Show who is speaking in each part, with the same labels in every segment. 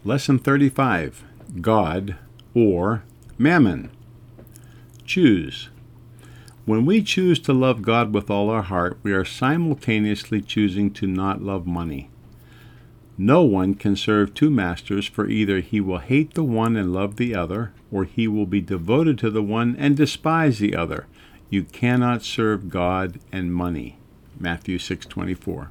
Speaker 1: Lesson 35, God or Mammon. Choose. When we choose to love God with all our heart, we are simultaneously choosing to not love money. No one can serve two masters, for either he will hate the one and love the other, or he will be devoted to the one and despise the other. You cannot serve God and money. Matthew 6:24.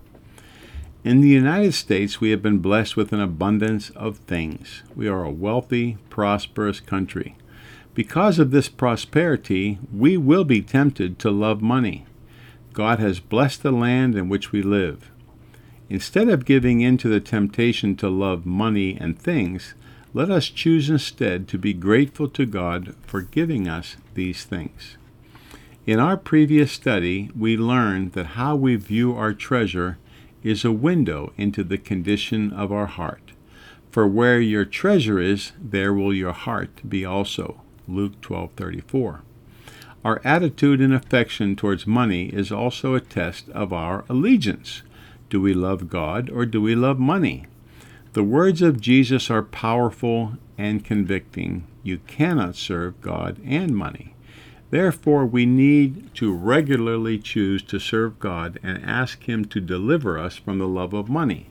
Speaker 1: In the United States, we have been blessed with an abundance of things. We are a wealthy, prosperous country. Because of this prosperity, we will be tempted to love money. God has blessed the land in which we live. Instead of giving in to the temptation to love money and things, let us choose instead to be grateful to God for giving us these things. In our previous study, we learned that how we view our treasure is a window into the condition of our heart. For where your treasure is, there will your heart be also. Luke 12:34. Our attitude and affection towards money is also a test of our allegiance. Do we love God or do we love money? The words of Jesus are powerful and convicting. You cannot serve God and money. Therefore, we need to regularly choose to serve God and ask Him to deliver us from the love of money.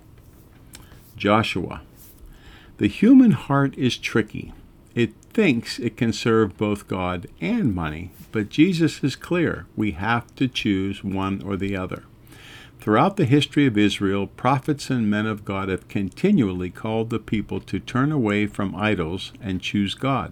Speaker 1: Joshua. The human heart is tricky. It thinks it can serve both God and money, but Jesus is clear. We have to choose one or the other. Throughout the history of Israel, prophets and men of God have continually called the people to turn away from idols and choose God.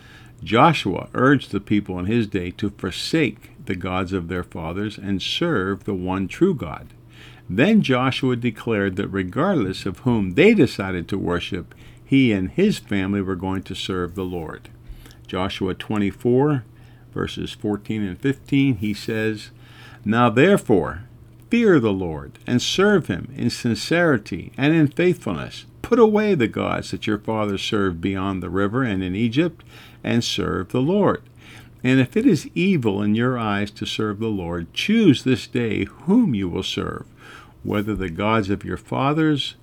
Speaker 1: Joshua urged the people in his day to forsake the gods of their fathers and serve the one true God. Then Joshua declared that regardless of whom they decided to worship, he and his family were going to serve the Lord. Joshua 24, verses 14 and 15, he says, Now therefore, fear the Lord and serve him in sincerity and in faithfulness. Put away the gods that your fathers served beyond the river and in Egypt, and serve the Lord. And if it is evil in your eyes to serve the Lord, choose this day whom you will serve, whether the gods of your fathers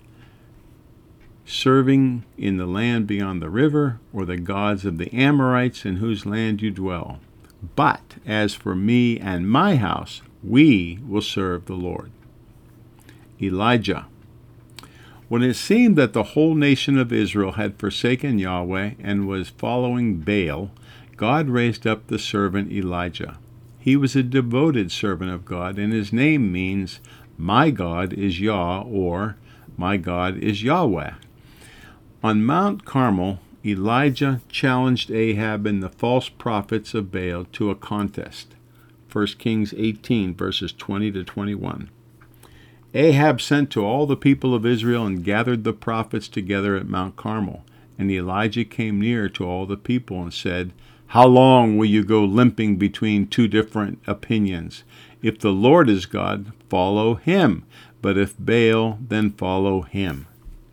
Speaker 1: serving in the land beyond the river, or the gods of the Amorites in whose land you dwell. But as for me and my house, we will serve the Lord. Elijah. When it seemed that the whole nation of Israel had forsaken Yahweh and was following Baal, God raised up the servant Elijah. He was a devoted servant of God, and his name means, My God is Yah, or My God is Yahweh. On Mount Carmel, Elijah challenged Ahab and the false prophets of Baal to a contest. 1 Kings 18, verses 20 to 21. Ahab sent to all the people of Israel and gathered the prophets together at Mount Carmel. And Elijah came near to all the people and said, How long will you go limping between two different opinions? If the Lord is God, follow him. But if Baal, then follow him.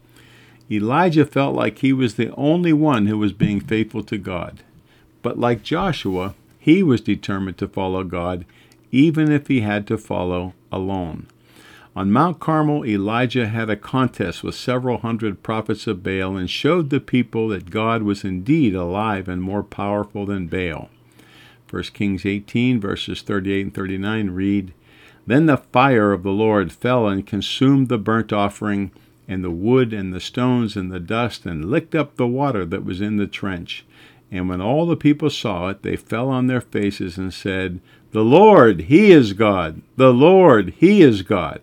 Speaker 1: Elijah felt like he was the only one who was being faithful to God. But like Joshua, he was determined to follow God, even if he had to follow alone. On Mount Carmel, Elijah had a contest with several hundred prophets of Baal and showed the people that God was indeed alive and more powerful than Baal. 1 Kings 18, verses 38 and 39 read, Then the fire of the Lord fell and consumed the burnt offering, and the wood and the stones and the dust, and licked up the water that was in the trench. And when all the people saw it, they fell on their faces and said, The Lord, He is God! The Lord, He is God!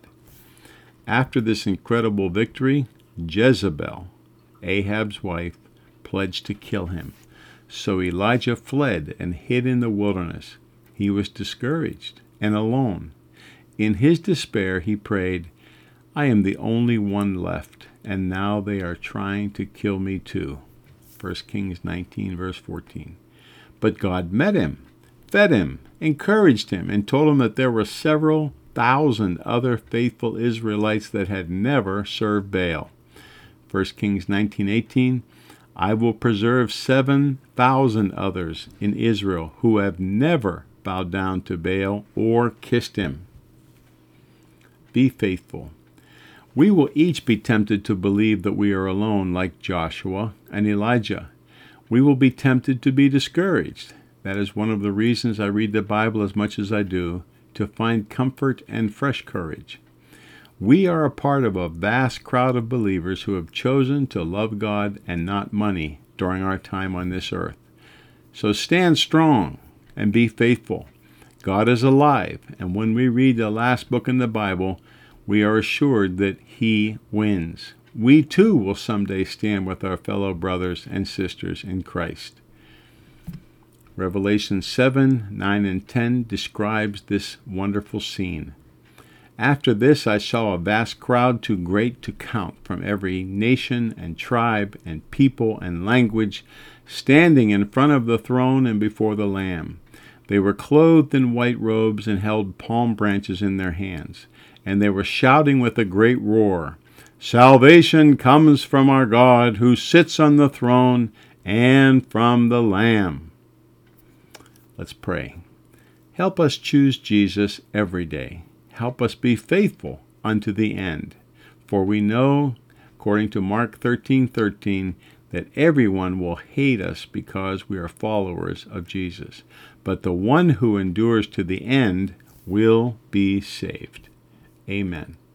Speaker 1: After this incredible victory, Jezebel, Ahab's wife, pledged to kill him. So Elijah fled and hid in the wilderness. He was discouraged and alone. In his despair, he prayed, I am the only one left, and now they are trying to kill me too. 1 Kings 19, verse 14. But God met him, fed him, encouraged him, and told him that there were several thousand other faithful Israelites that had never served Baal. 1 Kings 19:18, I will preserve 7,000 others in Israel who have never bowed down to Baal or kissed him. Be faithful. We will each be tempted to believe that we are alone, like Joshua and Elijah. We will be tempted to be discouraged. That is one of the reasons I read the Bible as much as I do, to find comfort and fresh courage. We are a part of a vast crowd of believers who have chosen to love God and not money during our time on this earth. So stand strong and be faithful. God is alive, and when we read the last book in the Bible, we are assured that He wins. We too will someday stand with our fellow brothers and sisters in Christ. Revelation 7, 9, and 10 describes this wonderful scene. After this I saw a vast crowd too great to count from every nation and tribe and people and language, standing in front of the throne and before the Lamb. They were clothed in white robes and held palm branches in their hands, and they were shouting with a great roar, "Salvation comes from our God who sits on the throne and from the Lamb." Let's pray. Help us choose Jesus every day. Help us be faithful unto the end. For we know, according to Mark 13:13, that everyone will hate us because we are followers of Jesus. But the one who endures to the end will be saved. Amen.